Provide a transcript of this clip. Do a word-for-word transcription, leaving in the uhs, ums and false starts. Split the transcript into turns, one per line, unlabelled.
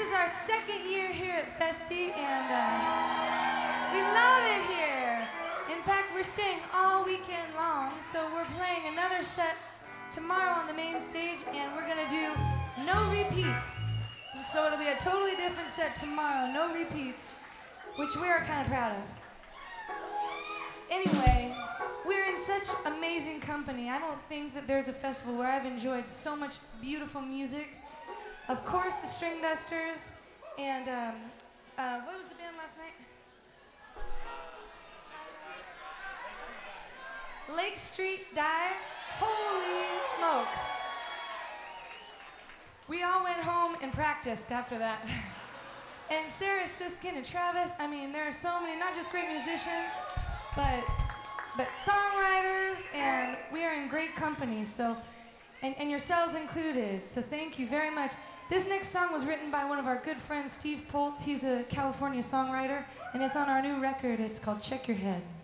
is our second year here at Festi, and uh, we love it here. In fact, we're staying all weekend long, so we're playing another set tomorrow on the main stage, and we're gonna do no repeats. So it'll be a totally different set tomorrow, no repeats, which we are kind of proud of. Anyway, we're in such amazing company. I don't think that there's a festival where I've enjoyed so much beautiful music. Of course, the String Dusters, and um, uh, what was the band last night? Lake Street Dive. Holy smokes. We all went home and practiced after that. And Sarah Siskin and Travis, I mean, there are so many, not just great musicians, but but songwriters, and we are in great company, so, and, and yourselves included, so thank you very much. This next song was written by one of our good friends, Steve Poltz. He's a California songwriter, and it's on our new record. It's called Check Your Head.